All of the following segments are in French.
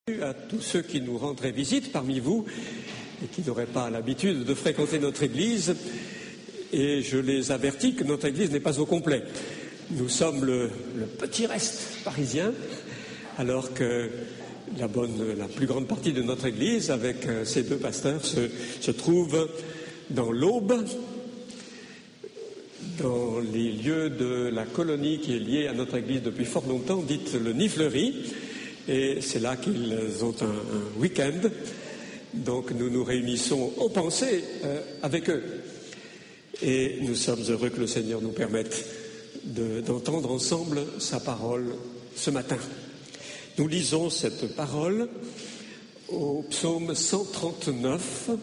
À tous ceux qui nous rendraient visite parmi vous et qui n'auraient pas l'habitude de fréquenter notre Église, et je les avertis que notre Église n'est pas au complet. Nous sommes le petit reste parisien, alors que la plus grande partie de notre Église, avec ces deux pasteurs, se trouve dans l'Aube, dans les lieux de la colonie qui est liée à notre Église depuis fort longtemps, dite le Niflery. Et c'est là qu'ils ont un week-end. Donc nous nous réunissons en pensée avec eux. Et nous sommes heureux que le Seigneur nous permette d'entendre ensemble sa parole ce matin. Nous lisons cette parole au psaume 139.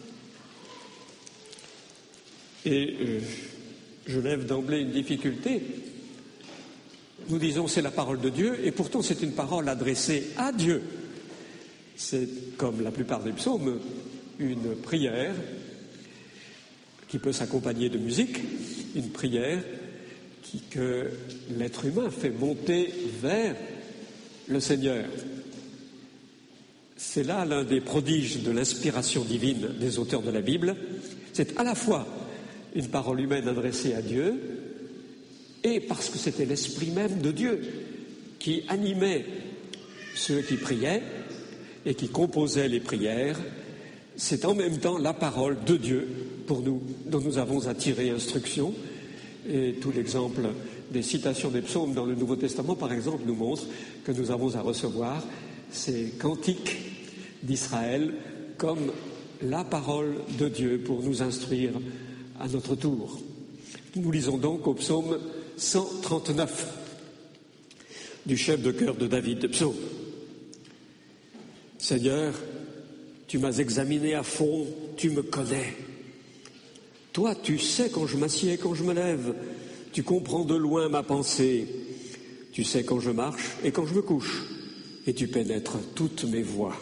Et je lève d'emblée une difficulté. Nous disons c'est la parole de Dieu, et pourtant c'est une parole adressée à Dieu. C'est, comme la plupart des psaumes, une prière qui peut s'accompagner de musique, une prière que l'être humain fait monter vers le Seigneur. C'est là l'un des prodiges de l'inspiration divine des auteurs de la Bible. C'est à la fois une parole humaine adressée à Dieu, et parce que c'était l'Esprit même de Dieu qui animait ceux qui priaient et qui composaient les prières, c'est en même temps la parole de Dieu pour nous, dont nous avons à tirer instruction. Et tout l'exemple des citations des psaumes dans le Nouveau Testament, par exemple, nous montre que nous avons à recevoir ces cantiques d'Israël comme la parole de Dieu pour nous instruire à notre tour. Nous lisons donc au psaume 139 du chef de chœur de David de psaume. Seigneur, tu m'as examiné à fond, tu me connais. Toi, tu sais quand je m'assieds et quand je me lève. Tu comprends de loin ma pensée. Tu sais quand je marche et quand je me couche. Et tu pénètres toutes mes voies.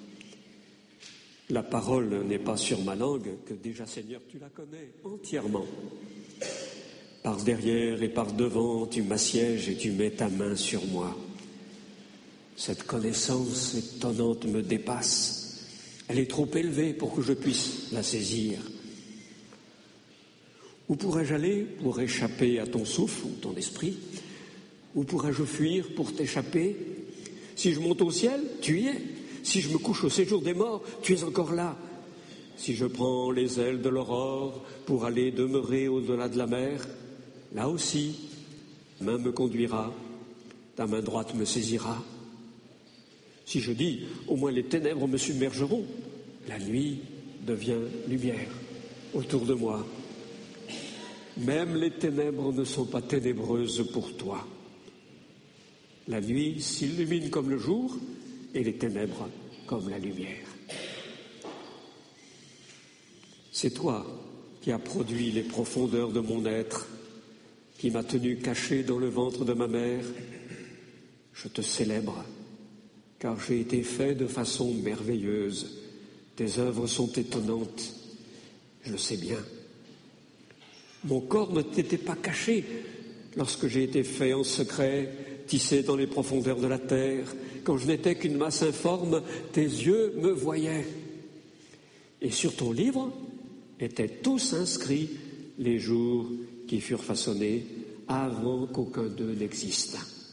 La parole n'est pas sur ma langue, que déjà, Seigneur, tu la connais entièrement. Par derrière et par devant, tu m'assièges et tu mets ta main sur moi. Cette connaissance étonnante me dépasse. Elle est trop élevée pour que je puisse la saisir. Où pourrais-je aller pour échapper à ton souffle ou ton esprit? Où pourrais-je fuir pour t'échapper? Si je monte au ciel, tu y es. Si je me couche au séjour des morts, tu es encore là. Si je prends les ailes de l'aurore pour aller demeurer au-delà de la mer, là aussi, main me conduira, ta main droite me saisira. Si je dis, au moins les ténèbres me submergeront, la nuit devient lumière autour de moi. Même les ténèbres ne sont pas ténébreuses pour toi. La nuit s'illumine comme le jour et les ténèbres comme la lumière. C'est toi qui as produit les profondeurs de mon être, qui m'a tenu caché dans le ventre de ma mère. Je te célèbre, car j'ai été fait de façon merveilleuse. Tes œuvres sont étonnantes, je le sais bien. Mon corps ne t'était pas caché lorsque j'ai été fait en secret, tissé dans les profondeurs de la terre. Quand je n'étais qu'une masse informe, tes yeux me voyaient. Et sur ton livre étaient tous inscrits les jours qui furent façonnés avant qu'aucun d'eux n'existe.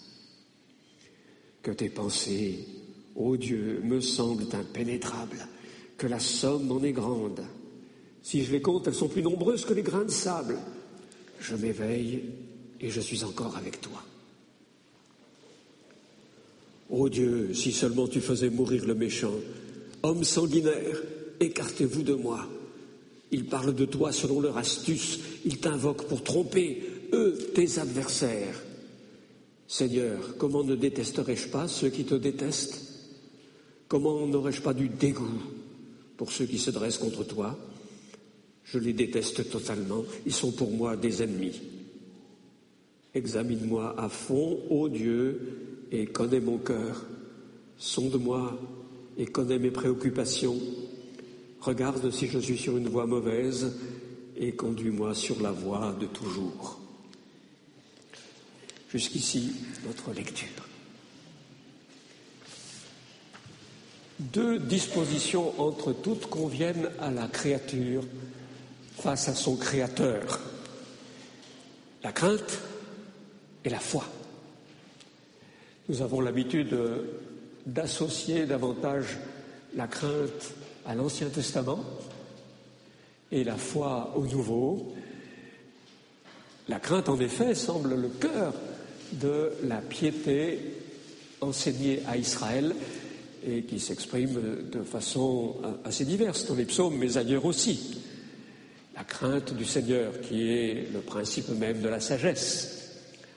Que tes pensées, ô Dieu, me semblent impénétrables, que la somme en est grande. Si je les compte, elles sont plus nombreuses que les grains de sable. Je m'éveille et je suis encore avec toi. Ô Dieu, si seulement tu faisais mourir le méchant, homme sanguinaire, écartez-vous de moi. Ils parlent de toi selon leur astuce, ils t'invoquent pour tromper, eux, tes adversaires. Seigneur, comment ne détesterais-je pas ceux qui te détestent? Comment n'aurais-je pas du dégoût pour ceux qui se dressent contre toi? Je les déteste totalement, ils sont pour moi des ennemis. Examine-moi à fond, ô Dieu, et connais mon cœur. Sonde-moi et connais mes préoccupations. Regarde si je suis sur une voie mauvaise et conduis-moi sur la voie de toujours. Jusqu'ici, notre lecture. deux dispositions entre toutes conviennent à la créature face à son Créateur. La crainte et la foi. Nous avons l'habitude d'associer davantage la crainte à l'Ancien Testament et la foi au Nouveau. La crainte, en effet, semble le cœur de la piété enseignée à Israël et qui s'exprime de façon assez diverse dans les psaumes, mais ailleurs aussi. La crainte du Seigneur, qui est le principe même de la sagesse.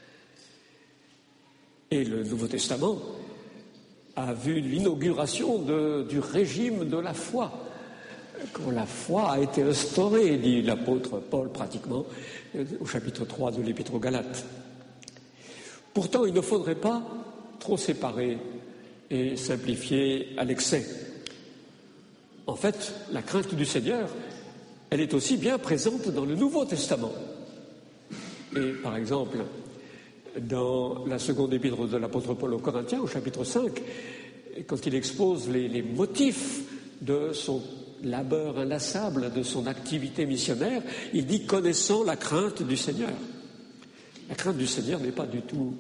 Et le Nouveau Testament a vu l'inauguration du régime de la foi. Quand la foi a été instaurée, dit l'apôtre Paul pratiquement, au chapitre 3 de l'Épître aux Galates. Pourtant, il ne faudrait pas trop séparer et simplifier à l'excès. En fait, la crainte du Seigneur, elle est aussi bien présente dans le Nouveau Testament. Et par exemple, dans la seconde épître de l'apôtre Paul aux Corinthiens, au chapitre 5, quand il expose les motifs de son labeur inlassable, de son activité missionnaire, il dit « connaissant la crainte du Seigneur ». La crainte du Seigneur n'est pas du tout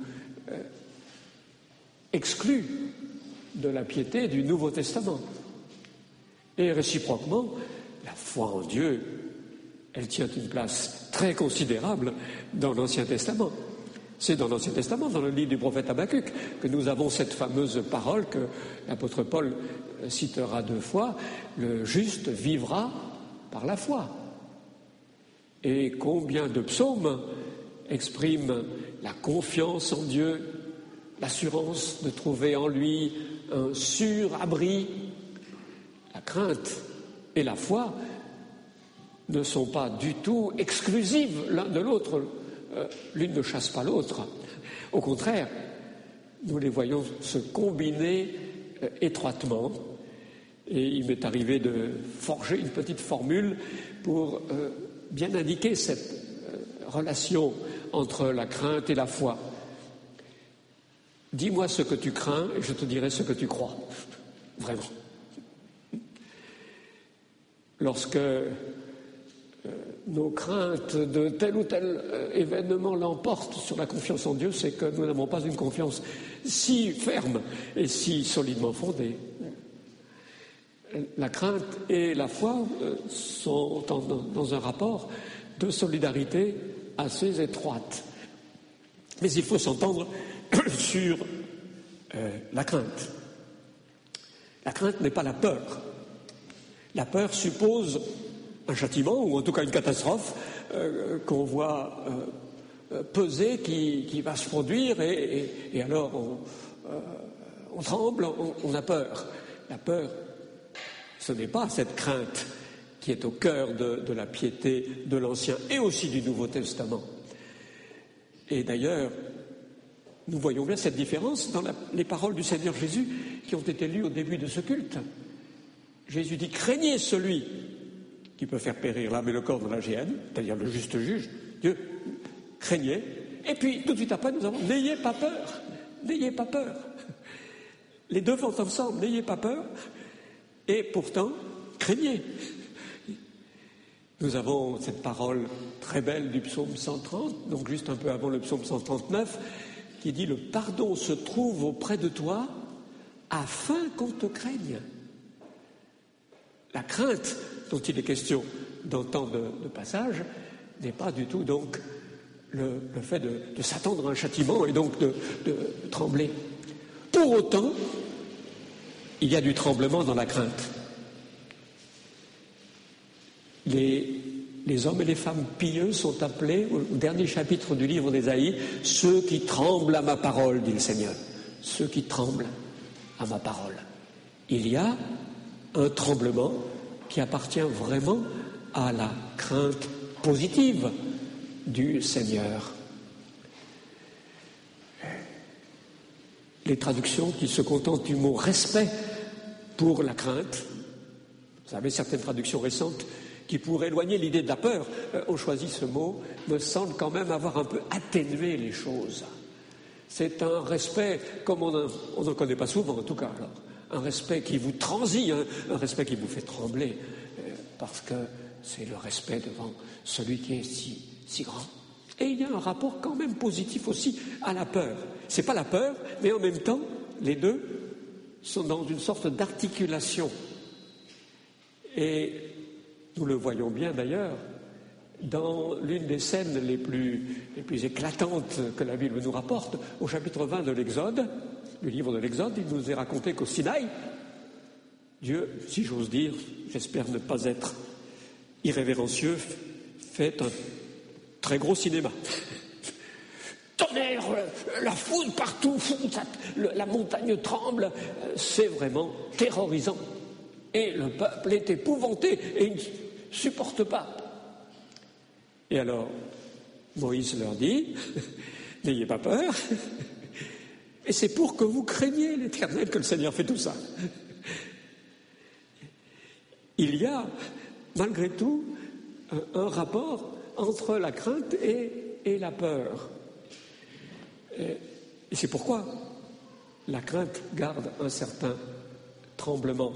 exclue de la piété du Nouveau Testament. Et réciproquement, la foi en Dieu, elle tient une place très considérable dans l'Ancien Testament. C'est dans l'Ancien Testament, dans le livre du prophète Habacuc, que nous avons cette fameuse parole que l'apôtre Paul citera 2 fois, « Le juste vivra par la foi ». Et combien de psaumes expriment la confiance en Dieu, l'assurance de trouver en lui un sûr abri. La crainte et la foi ne sont pas du tout exclusives l'un de l'autre. L'une ne chasse pas l'autre. Au contraire, nous les voyons se combiner étroitement. Et il m'est arrivé de forger une petite formule pour bien indiquer cette relation entre la crainte et la foi. Dis-moi ce que tu crains et je te dirai ce que tu crois. Vraiment. Lorsque nos craintes de tel ou tel événement l'emportent sur la confiance en Dieu, c'est que nous n'avons pas une confiance si ferme et si solidement fondée. La crainte et la foi sont dans un rapport de solidarité assez étroite. Mais il faut s'entendre sur la crainte. La crainte n'est pas la peur. La peur suppose un châtiment, ou en tout cas une catastrophe qu'on voit peser, qui va se produire, et alors on tremble, on a peur. La peur, ce n'est pas cette crainte qui est au cœur de la piété de l'Ancien et aussi du Nouveau Testament. Et d'ailleurs, nous voyons bien cette différence dans les paroles du Seigneur Jésus qui ont été lues au début de ce culte. Jésus dit « Craignez celui qui peut faire périr l'âme et le corps dans la géhenne, c'est-à-dire le juste juge, Dieu, craignez. » Et puis, tout de suite après, nous avons « N'ayez pas peur, n'ayez pas peur. » Les deux vont ensemble, n'ayez pas peur, et pourtant, craignez. Nous avons cette parole très belle du psaume 130, donc juste un peu avant le psaume 139, qui dit « Le pardon se trouve auprès de toi afin qu'on te craigne. » La crainte dont il est question dans tant de passages n'est pas du tout donc le fait de s'attendre à un châtiment et donc de trembler. Pour autant, il y a du tremblement dans la crainte. Les hommes et les femmes pieux sont appelés, au dernier chapitre du livre d'Ésaïe, « Ceux qui tremblent à ma parole, dit le Seigneur. » Ceux qui tremblent à ma parole. Il y a un tremblement qui appartient vraiment à la crainte positive du Seigneur. Les traductions qui se contentent du mot « respect » pour la crainte, vous savez, certaines traductions récentes qui, pour éloigner l'idée de la peur, ont choisi ce mot, me semble quand même avoir un peu atténué les choses. C'est un respect comme on n'en connaît pas souvent, en tout cas. Alors, un respect qui vous transit, un respect qui vous fait trembler, parce que c'est le respect devant celui qui est si grand. Et il y a un rapport quand même positif aussi à la peur. C'est pas la peur, mais en même temps, les deux sont dans une sorte d'articulation. Et nous le voyons bien d'ailleurs dans l'une des scènes les plus éclatantes que la Bible nous rapporte, au chapitre 20 de l'Exode, le livre de l'Exode. Il nous est raconté qu'au Sinaï, Dieu, si j'ose dire, j'espère ne pas être irrévérencieux, fait un très gros cinéma. Tonnerre, la foudre partout, la montagne tremble, c'est vraiment terrorisant. Et le peuple est épouvanté et il ne supporte pas. Et alors, Moïse leur dit, n'ayez pas peur, et c'est pour que vous craigniez l'Éternel que le Seigneur fait tout ça. Il y a, malgré tout, un rapport entre la crainte et la peur. Et c'est pourquoi la crainte garde un certain tremblement.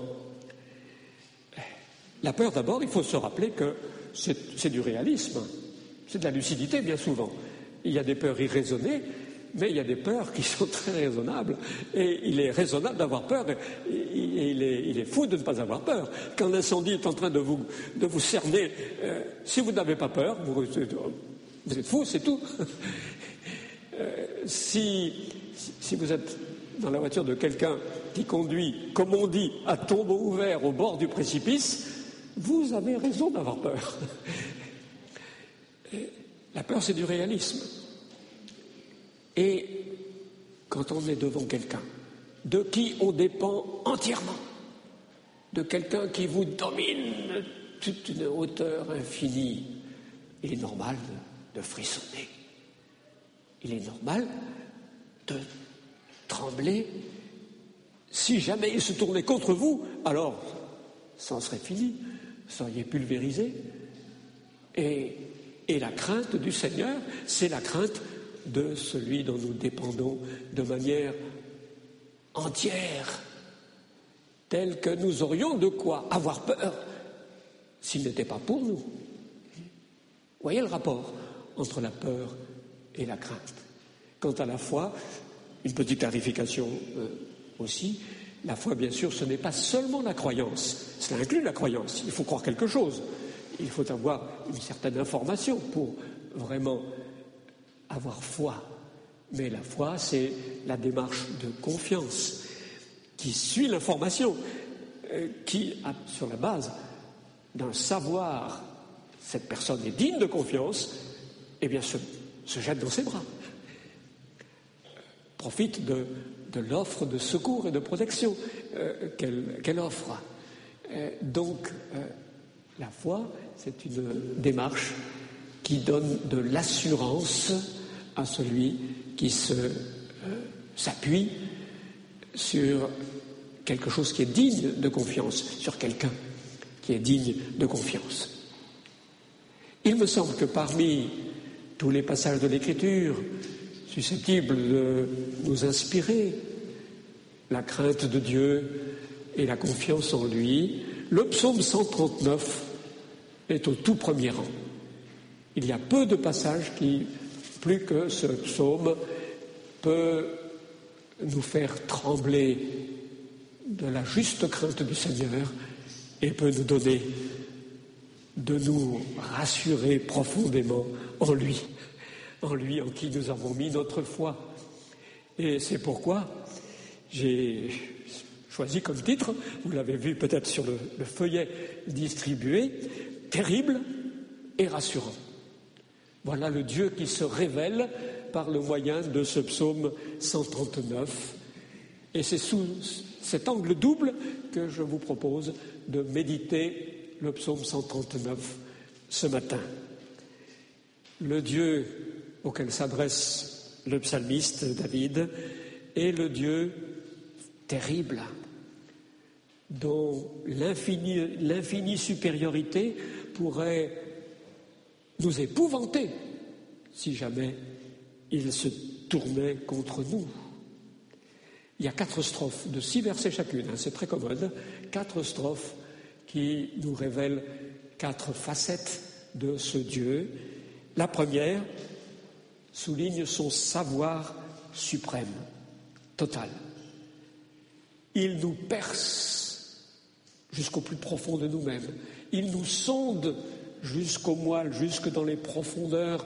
La peur, d'abord, il faut se rappeler que c'est du réalisme, c'est de la lucidité bien souvent. Il y a des peurs irraisonnées, mais il y a des peurs qui sont très raisonnables. Et il est raisonnable d'avoir peur, et il est fou de ne pas avoir peur. Quand l'incendie est en train de vous cerner, si vous n'avez pas peur, vous êtes fou, c'est tout. Si vous êtes dans la voiture de quelqu'un qui conduit, comme on dit, à tombeau ouvert au bord du précipice, vous avez raison d'avoir peur. La peur, c'est du réalisme. Et quand on est devant quelqu'un de qui on dépend entièrement, de quelqu'un qui vous domine toute une hauteur infinie, il est normal de frissonner. Il est normal de trembler. Si jamais il se tournait contre vous, alors ça en serait fini, vous seriez pulvérisé. Et la crainte du Seigneur, c'est la crainte de celui dont nous dépendons de manière entière, telle que nous aurions de quoi avoir peur s'il n'était pas pour nous. Voyez le rapport entre la peur et la crainte. Quant à la foi, une petite clarification aussi, la foi, bien sûr, ce n'est pas seulement la croyance, cela inclut la croyance, il faut croire quelque chose, il faut avoir une certaine information pour vraiment avoir foi. Mais la foi, c'est la démarche de confiance qui suit l'information, qui, sur la base d'un savoir, cette personne est digne de confiance, eh bien se jette dans ses bras, profite de l'offre de secours et de protection qu'elle offre. Donc, la foi, c'est une démarche qui donne de l'assurance à celui qui s'appuie sur quelque chose qui est digne de confiance, sur quelqu'un qui est digne de confiance. Il me semble que parmi tous les passages de l'Écriture susceptibles de nous inspirer la crainte de Dieu et la confiance en lui, le psaume 139 est au tout premier rang. Il y a peu de passages qui, plus que ce psaume, peut nous faire trembler de la juste crainte du Seigneur et peut nous donner de nous rassurer profondément en lui en qui nous avons mis notre foi. Et c'est pourquoi j'ai choisi comme titre, vous l'avez vu peut-être sur le feuillet distribué, terrible et rassurant. Voilà le Dieu qui se révèle par le moyen de ce psaume 139. Et c'est sous cet angle double que je vous propose de méditer le psaume 139 ce matin. Le Dieu auquel s'adresse le psalmiste David est le Dieu terrible, dont l'infinie supériorité pourrait nous épouvanter si jamais il se tournait contre nous. Il y a 4 strophes de 6 versets chacune, c'est très commode, 4 strophes qui nous révèlent 4 facettes de ce Dieu. La première souligne son savoir suprême, total. Il nous perce jusqu'au plus profond de nous-mêmes. Il nous sonde jusqu'au moelle, jusque dans les profondeurs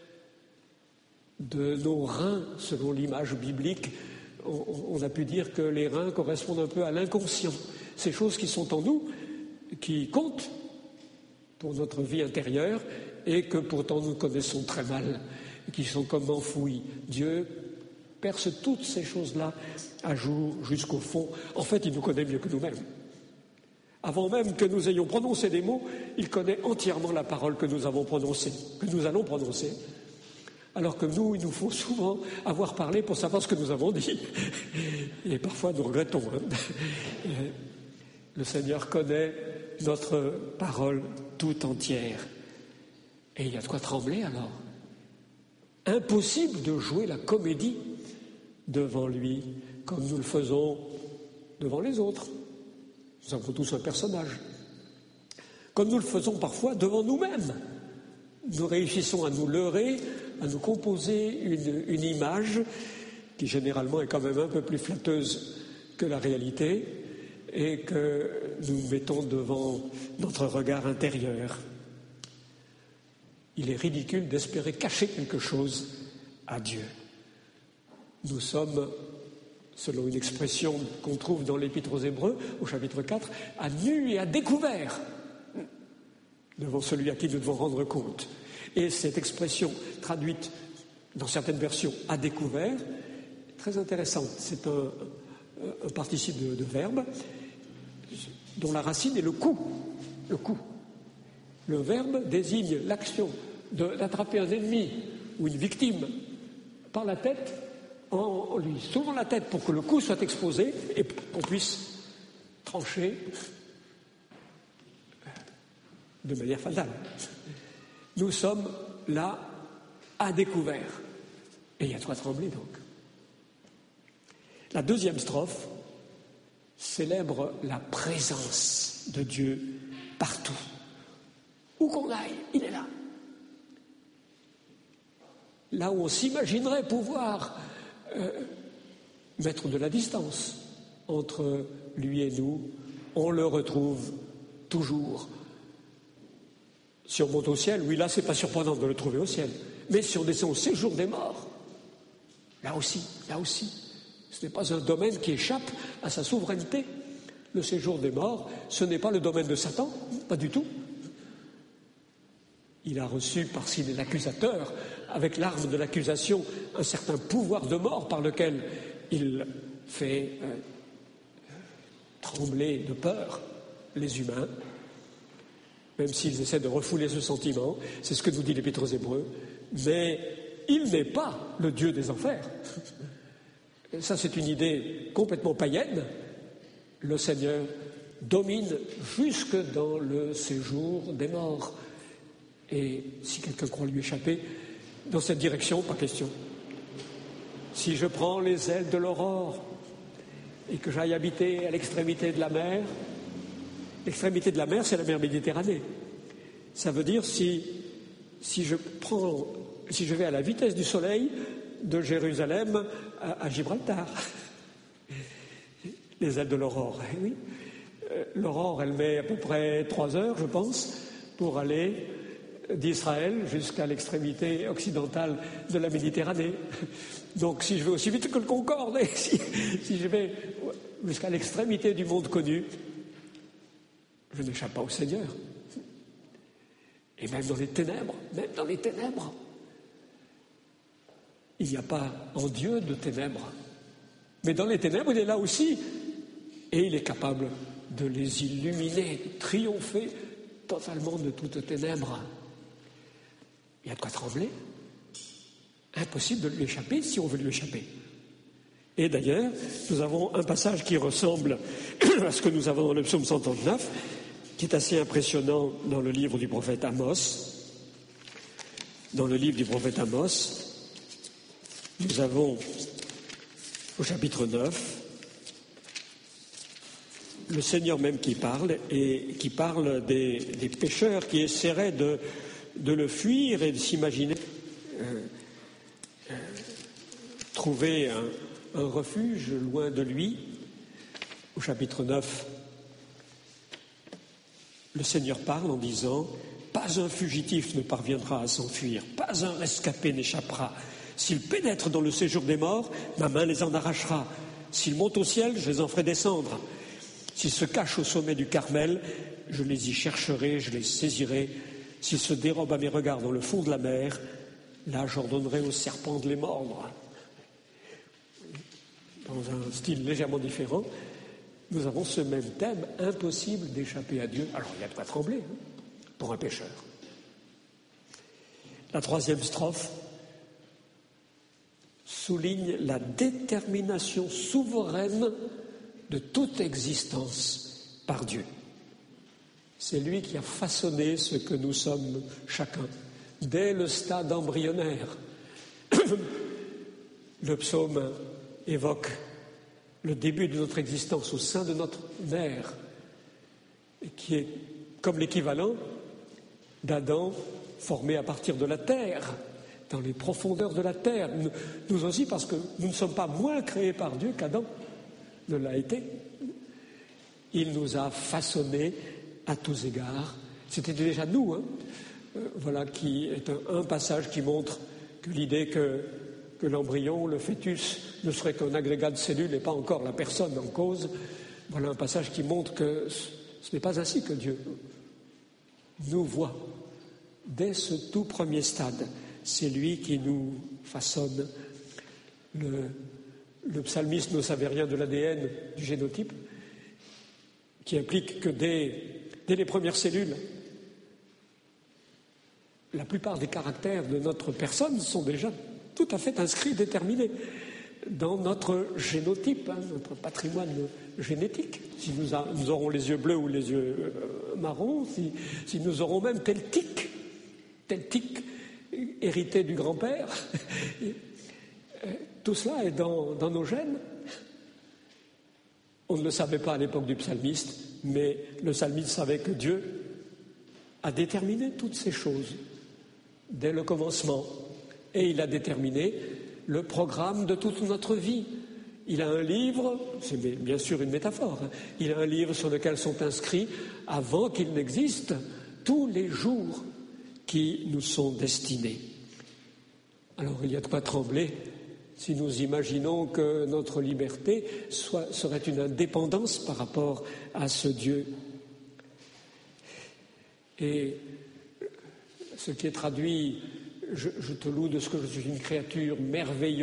de nos reins, selon l'image biblique. On a pu dire que les reins correspondent un peu à l'inconscient. Ces choses qui sont en nous, qui comptent pour notre vie intérieure et que pourtant nous connaissons très mal, qui sont comme enfouies. Dieu perce toutes ces choses-là à jour jusqu'au fond. En fait, il nous connaît mieux que nous-mêmes. Avant même que nous ayons prononcé des mots, il connaît entièrement la parole que nous avons prononcée, que nous allons prononcer. Alors que nous, il nous faut souvent avoir parlé pour savoir ce que nous avons dit. Et parfois, nous regrettons. Le Seigneur connaît notre parole tout entière. Et il y a de quoi trembler alors. Impossible de jouer la comédie devant lui, comme nous le faisons devant les autres. Nous avons tous un personnage. Comme nous le faisons parfois devant nous-mêmes. Nous réussissons à nous leurrer, à nous composer une image qui généralement est quand même un peu plus flatteuse que la réalité et que nous mettons devant notre regard intérieur. Il est ridicule d'espérer cacher quelque chose à Dieu. Nous sommes, selon une expression qu'on trouve dans l'Épître aux Hébreux, au chapitre 4, à nu et à découvert devant celui à qui nous devons rendre compte. Et cette expression traduite dans certaines versions « à découvert », très intéressante. C'est un participe de verbe dont la racine est le coup. Le coup. Le verbe désigne l'action d'attraper un ennemi ou une victime par la tête en lui soulevant la tête pour que le coup soit exposé et qu'on puisse trancher de manière fatale. Nous sommes là à découvert. Et il y a de quoi trembler donc. La deuxième strophe célèbre la présence de Dieu partout. Où qu'on aille, il est là. Là où on s'imaginerait pouvoir mettre de la distance entre lui et nous, on le retrouve toujours. Si on monte au ciel, oui, là, c'est pas surprenant de le trouver au ciel. Mais si on descend au séjour des morts, là aussi, ce n'est pas un domaine qui échappe à sa souveraineté. Le séjour des morts, ce n'est pas le domaine de Satan, pas du tout. Il a reçu, parce qu'il est l'accusateur, avec l'arme de l'accusation, un certain pouvoir de mort par lequel il fait trembler de peur les humains, même s'ils essaient de refouler ce sentiment. C'est ce que nous dit l'Épître aux Hébreux. Mais il n'est pas le Dieu des enfers. Ça, c'est une idée complètement païenne. Le Seigneur domine jusque dans le séjour des morts. Et si quelqu'un croit lui échapper dans cette direction, pas question. Si je prends les ailes de l'aurore et que j'aille habiter à l'extrémité de la mer, l'extrémité de la mer, c'est la mer Méditerranée. Ça veut dire si je vais à la vitesse du soleil de Jérusalem à Gibraltar. Les ailes de l'aurore, oui. L'aurore, elle met à peu près 3 heures, je pense, pour aller d'Israël jusqu'à l'extrémité occidentale de la Méditerranée. Donc si je vais aussi vite que le Concorde, si je vais jusqu'à l'extrémité du monde connu, je n'échappe pas au Seigneur. Et même dans les ténèbres, il n'y a pas en Dieu de ténèbres. Mais dans les ténèbres, il est là aussi. Et il est capable de les illuminer, de triompher totalement de toutes ténèbres. Il y a de quoi trembler. Impossible de lui échapper si on veut lui échapper. Et d'ailleurs, nous avons un passage qui ressemble à ce que nous avons dans le psaume 139, qui est assez impressionnant dans le livre du prophète Amos. Dans le livre du prophète Amos, nous avons au chapitre 9, le Seigneur même qui parle, et qui parle des pécheurs qui essaieraient de le fuir et de s'imaginer trouver un refuge loin de lui. Au chapitre 9, le Seigneur parle en disant « Pas un fugitif ne parviendra à s'enfuir, pas un rescapé n'échappera. S'ils pénètrent dans le séjour des morts, ma main les en arrachera. S'ils montent au ciel, je les en ferai descendre. S'ils se cachent au sommet du Carmel, je les y chercherai, je les saisirai. S'ils se dérobent à mes regards dans le fond de la mer, là j'ordonnerai aux serpents de les mordre. » Dans un style légèrement différent, nous avons ce même thème, impossible d'échapper à Dieu. Alors il y a de quoi trembler pour un pécheur. La troisième strophe souligne la détermination souveraine de toute existence par Dieu. C'est lui qui a façonné ce que nous sommes chacun, dès le stade embryonnaire. Le psaume évoque le début de notre existence au sein de notre mère, et qui est comme l'équivalent d'Adam formé à partir de la terre, dans les profondeurs de la terre. Nous aussi, parce que nous ne sommes pas moins créés par Dieu qu'Adam ne l'a été. Il nous a façonnés à tous égards. C'était déjà nous, voilà, qui est un passage qui montre que l'idée que l'embryon, le fœtus, ne serait qu'un agrégat de cellules et pas encore la personne en cause. Voilà un passage qui montre que ce n'est pas ainsi que Dieu nous voit. Dès ce tout premier stade, c'est lui qui nous façonne. Le psalmiste ne savait rien de l'ADN du génotype, qui implique que dès les premières cellules, la plupart des caractères de notre personne sont déjà tout à fait inscrits, déterminés dans notre génotype, notre patrimoine génétique. Si nous aurons les yeux bleus ou les yeux marrons, si nous aurons même tel tic hérité du grand-père, tout cela est dans nos gènes. On ne le savait pas à l'époque du psalmiste, mais le psalmiste savait que Dieu a déterminé toutes ces choses dès le commencement. Et il a déterminé le programme de toute notre vie. Il a un livre, c'est bien sûr une métaphore, il a un livre sur lequel sont inscrits, avant qu'il n'existe, tous les jours qui nous sont destinés. Alors il y a de quoi trembler si nous imaginons que notre liberté serait une indépendance par rapport à ce Dieu. Et ce qui est traduit « je te loue de ce que je suis une créature merveilleuse »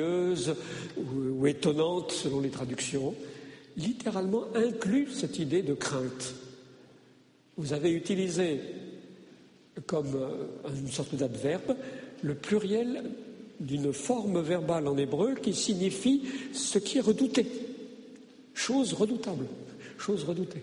ou étonnante selon les traductions, littéralement inclut cette idée de crainte. Vous avez utilisé comme une sorte d'adverbe le pluriel d'une forme verbale en hébreu qui signifie ce qui est redouté. Chose redoutable, chose redoutée.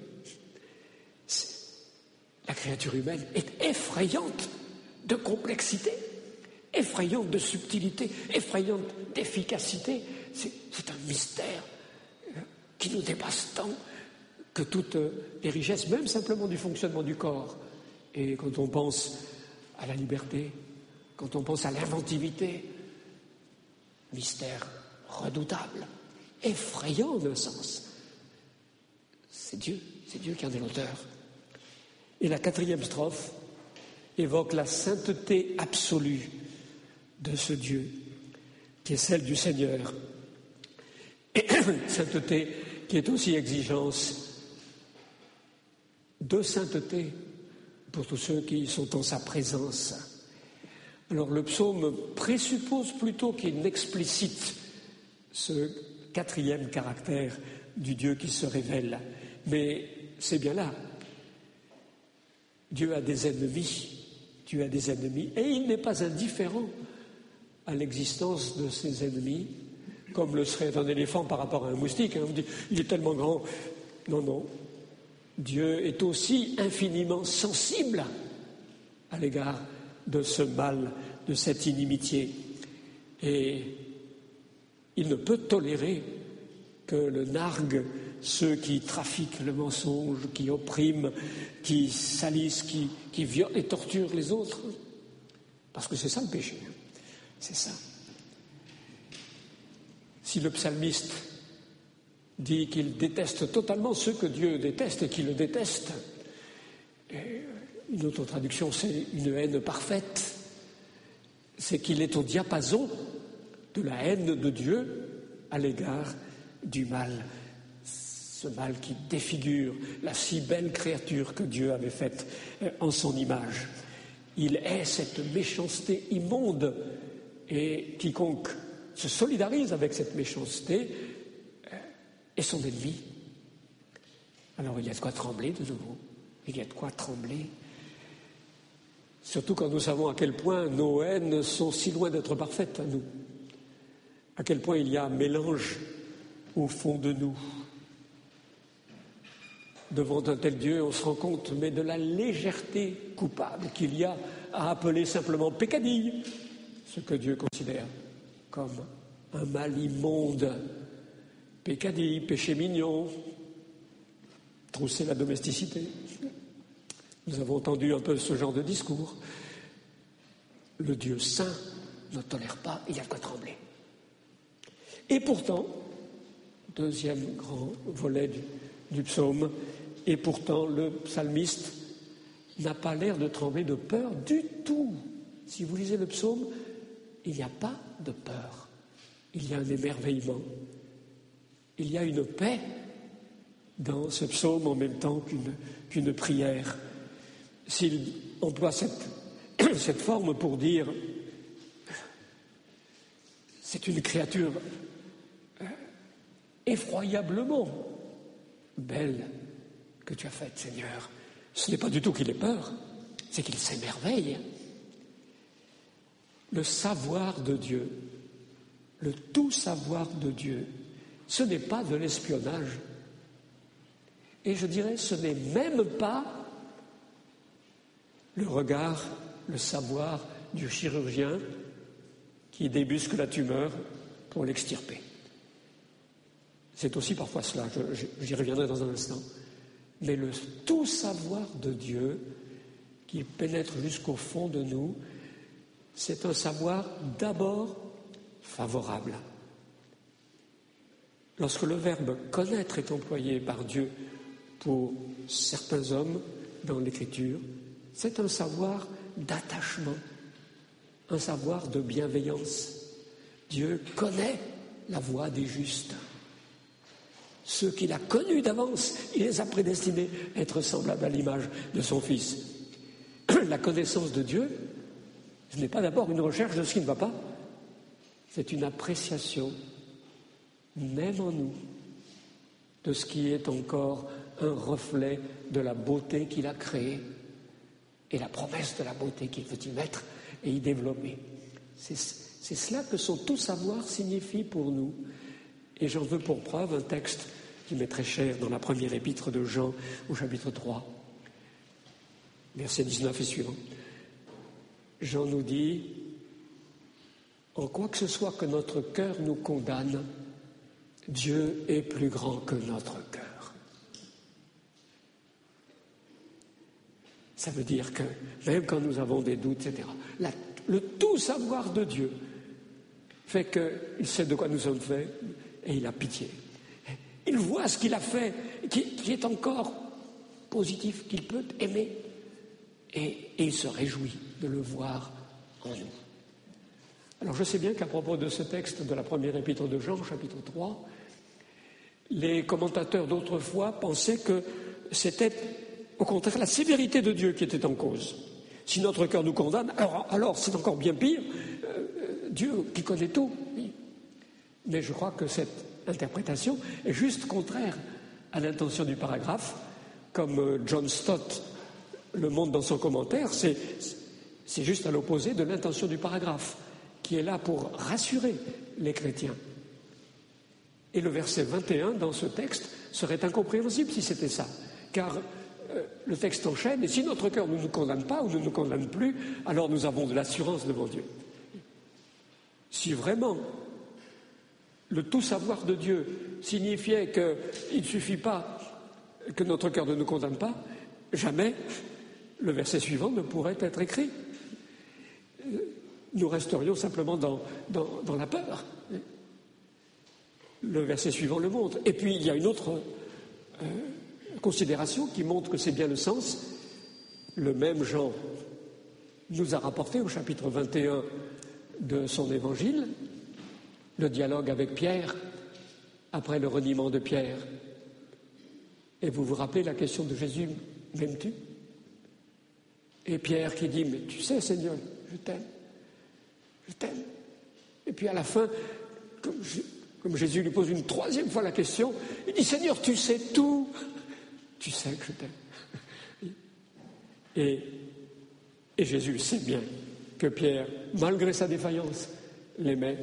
La créature humaine est effrayante de complexité, effrayante de subtilité, effrayante d'efficacité. C'est un mystère qui nous dépasse tant que toutes les richesses, même simplement du fonctionnement du corps. Et quand on pense à la liberté, quand on pense à l'inventivité, mystère redoutable, effrayant d'un sens. C'est Dieu qui en est l'auteur. Et la quatrième strophe évoque la sainteté absolue de ce Dieu, qui est celle du Seigneur. Et sainteté qui est aussi exigence de sainteté pour tous ceux qui sont en sa présence. Alors le psaume présuppose plutôt qu'il n'explicite ce quatrième caractère du Dieu qui se révèle. Mais c'est bien là. Dieu a des ennemis. Dieu a des ennemis. Et il n'est pas indifférent à l'existence de ses ennemis, comme le serait un éléphant par rapport à un moustique. On dit, il est tellement grand. Non, non. Dieu est aussi infiniment sensible à l'égard de ce mal, de cette inimitié. Et il ne peut tolérer que le narguent ceux qui trafiquent le mensonge, qui oppriment, qui salissent, qui violent et torturent les autres. Parce que c'est ça le péché. C'est ça. Si le psalmiste dit qu'il déteste totalement ceux que Dieu déteste et qui le détestent, une autre traduction, c'est une haine parfaite, c'est qu'il est au diapason de la haine de Dieu à l'égard du mal, ce mal qui défigure la si belle créature que Dieu avait faite en son image. Il est cette méchanceté immonde et quiconque se solidarise avec cette méchanceté est son ennemi. Alors il y a de quoi trembler de nouveau, il y a de quoi trembler. Surtout quand nous savons à quel point nos haines sont si loin d'être parfaites à nous, à quel point il y a un mélange au fond de nous. Devant un tel Dieu, on se rend compte, mais de la légèreté coupable qu'il y a à appeler simplement peccadille, ce que Dieu considère comme un mal immonde. Peccadille, péché mignon, trousser la domesticité. Nous avons entendu un peu ce genre de discours. Le Dieu saint ne tolère pas, il y a de quoi trembler. Et pourtant, deuxième grand volet du psaume, et pourtant le psalmiste n'a pas l'air de trembler de peur du tout. Si vous lisez le psaume, il n'y a pas de peur. Il y a un émerveillement. Il y a une paix dans ce psaume en même temps qu'une prière. S'il emploie cette forme pour dire c'est une créature effroyablement belle que tu as faite, Seigneur, ce n'est pas du tout qu'il ait peur, c'est qu'il s'émerveille. Le savoir de Dieu, le tout savoir de Dieu, ce n'est pas de l'espionnage. Et je dirais, ce n'est même pas le regard, le savoir du chirurgien qui débusque la tumeur pour l'extirper. C'est aussi parfois cela, j'y reviendrai dans un instant. Mais le tout savoir de Dieu qui pénètre jusqu'au fond de nous, c'est un savoir d'abord favorable. Lorsque le verbe « connaître » est employé par Dieu pour certains hommes dans l'Écriture, c'est un savoir d'attachement, un savoir de bienveillance. Dieu connaît la voie des justes. Ceux qu'il a connus d'avance, il les a prédestinés à être semblables à l'image de son Fils. La connaissance de Dieu, ce n'est pas d'abord une recherche de ce qui ne va pas, c'est une appréciation, même en nous, de ce qui est encore un reflet de la beauté qu'il a créée et la promesse de la beauté qu'il veut y mettre et y développer. C'est cela que son tout savoir signifie pour nous. Et j'en veux pour preuve un texte qui m'est très cher dans la première épître de Jean au chapitre 3, versets 19 et suivants. Jean nous dit « En quoi que ce soit que notre cœur nous condamne, Dieu est plus grand que notre cœur. » Ça veut dire que même quand nous avons des doutes, etc., le tout savoir de Dieu fait qu'il sait de quoi nous sommes faits et il a pitié. Il voit ce qu'il a fait, qui est encore positif, qu'il peut aimer, et il se réjouit de le voir en nous. Alors je sais bien qu'à propos de ce texte de la première épître de Jean, chapitre 3, les commentateurs d'autrefois pensaient que c'était au contraire la sévérité de Dieu qui était en cause. Si notre cœur nous condamne, alors c'est encore bien pire, Dieu qui connaît tout. Mais je crois que cette interprétation est juste contraire à l'intention du paragraphe, comme John Stott le montre dans son commentaire, c'est juste à l'opposé de l'intention du paragraphe, qui est là pour rassurer les chrétiens. Et le verset 21 dans ce texte serait incompréhensible si c'était ça, car le texte enchaîne, et si notre cœur ne nous condamne pas ou ne nous condamne plus, alors nous avons de l'assurance devant Dieu. Si vraiment le tout savoir de Dieu signifiait qu'il ne suffit pas que notre cœur ne nous condamne pas, jamais le verset suivant ne pourrait être écrit. Nous resterions simplement dans la peur. Le verset suivant le montre. Et puis il y a une autre considération qui montre que c'est bien le sens. Le même Jean nous a rapporté au chapitre 21 de son évangile le dialogue avec Pierre après le reniement de Pierre. Et vous vous rappelez la question de Jésus, m'aimes-tu? Et Pierre qui dit, mais tu sais Seigneur, je t'aime. Et puis à la fin, comme Jésus lui pose une troisième fois la question, il dit, Seigneur, tu sais tout, tu sais que je t'aime. Et Jésus sait bien que Pierre, malgré sa défaillance, l'aimait.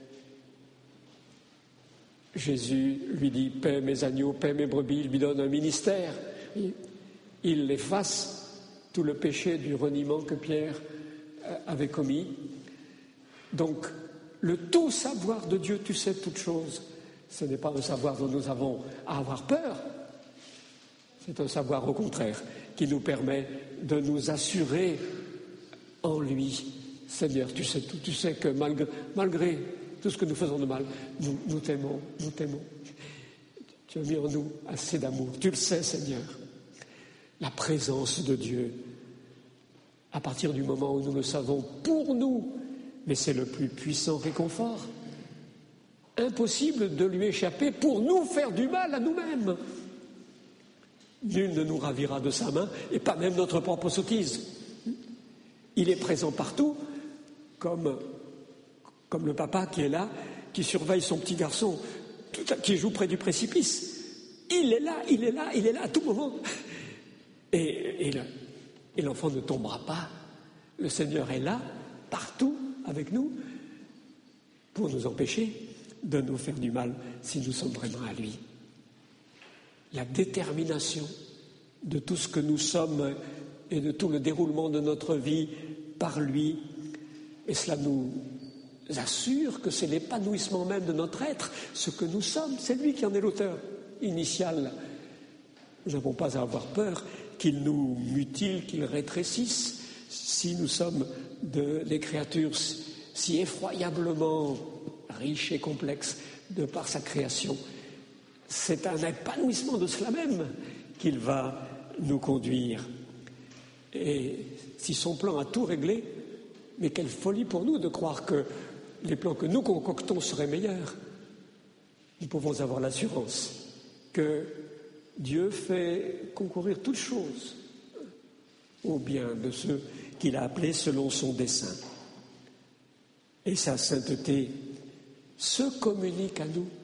Jésus lui dit, paie mes agneaux, paie mes brebis, il lui donne un ministère. Il efface tout le péché du reniement que Pierre avait commis. Donc, le tout savoir de Dieu, tu sais toutes choses, ce n'est pas un savoir dont nous avons à avoir peur, c'est un savoir au contraire qui nous permet de nous assurer en lui. Seigneur, tu sais tout, tu sais que malgré tout ce que nous faisons de mal, nous t'aimons. Tu as mis en nous assez d'amour, tu le sais Seigneur. La présence de Dieu, à partir du moment où nous le savons pour nous, mais c'est le plus puissant réconfort. Impossible de lui échapper pour nous faire du mal à nous-mêmes. Nul ne nous ravira de sa main, et pas même notre propre sottise. Il est présent partout, comme le papa qui est là, qui surveille son petit garçon, qui joue près du précipice. Il est là à tout moment. Et l'enfant ne tombera pas. Le Seigneur est là, partout, avec nous, pour nous empêcher de nous faire du mal si nous sommes vraiment à lui. La détermination de tout ce que nous sommes et de tout le déroulement de notre vie par lui, et cela nous assure que c'est l'épanouissement même de notre être, ce que nous sommes, c'est lui qui en est l'auteur initial. Nous n'avons pas à avoir peur qu'il nous mutile, qu'il rétrécisse, si nous sommes des créatures si effroyablement riches et complexes de par sa création. C'est un épanouissement de cela même qu'il va nous conduire. Et si son plan a tout réglé, mais quelle folie pour nous de croire que les plans que nous concoctons seraient meilleurs. Nous pouvons avoir l'assurance que Dieu fait concourir toutes choses au bien de ceux qu'il a appelés selon son dessein. Et sa sainteté se communique à nous.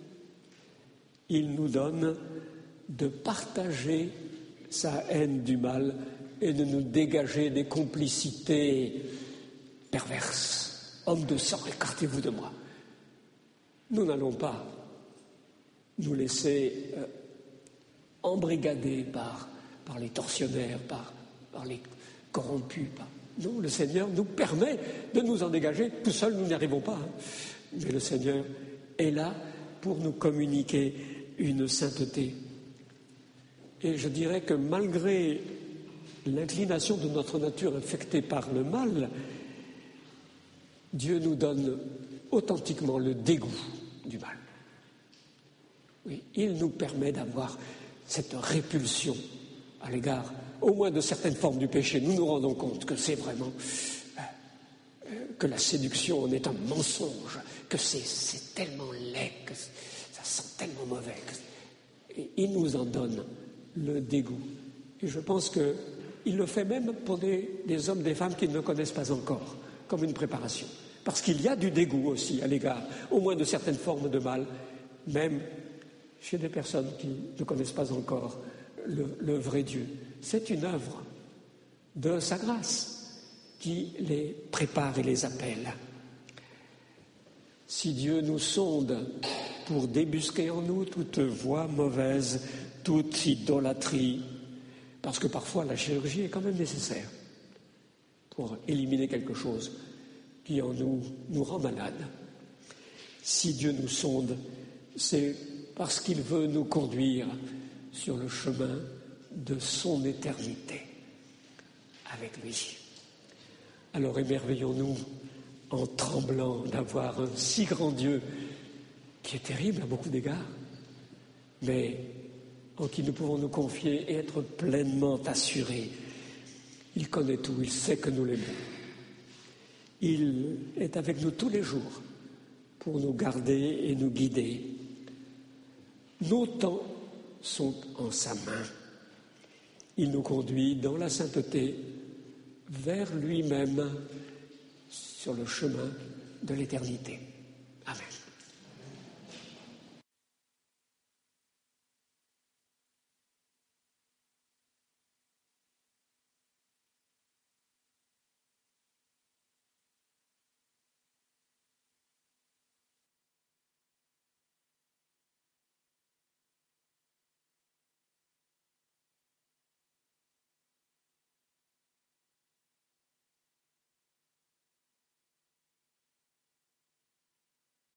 Il nous donne de partager sa haine du mal et de nous dégager des complicités perverses. Homme de sang, écartez-vous de moi. Nous n'allons pas nous laisser embrigader par les tortionnaires, par les corrompus. Non, le Seigneur nous permet de nous en dégager. Tout seul, nous n'y arrivons pas. Mais le Seigneur est là pour nous communiquer une sainteté. Et je dirais que malgré l'inclination de notre nature infectée par le mal, Dieu nous donne authentiquement le dégoût du mal. Oui, il nous permet d'avoir cette répulsion à l'égard, au moins de certaines formes du péché. Nous nous rendons compte que c'est vraiment que la séduction en est un mensonge, que c'est tellement laid, que ça sent tellement mauvais. Et il nous en donne le dégoût. Et je pense qu'il le fait même pour des hommes, des femmes qui ne le connaissent pas encore, comme une préparation. Parce qu'il y a du dégoût aussi à l'égard, au moins de certaines formes de mal, même chez des personnes qui ne connaissent pas encore le vrai Dieu. C'est une œuvre de sa grâce qui les prépare et les appelle. Si Dieu nous sonde pour débusquer en nous toute voie mauvaise, toute idolâtrie, parce que parfois la chirurgie est quand même nécessaire pour éliminer quelque chose qui en nous rend malade. Si Dieu nous sonde c'est parce qu'il veut nous conduire sur le chemin de son éternité avec lui. Alors émerveillons-nous en tremblant d'avoir un si grand Dieu qui est terrible à beaucoup d'égards, mais en qui nous pouvons nous confier et être pleinement assurés. Il connaît tout, il sait que nous l'aimons. Il est avec nous tous les jours pour nous garder et nous guider. Nos temps sont en sa main. Il nous conduit dans la sainteté vers lui-même sur le chemin de l'éternité.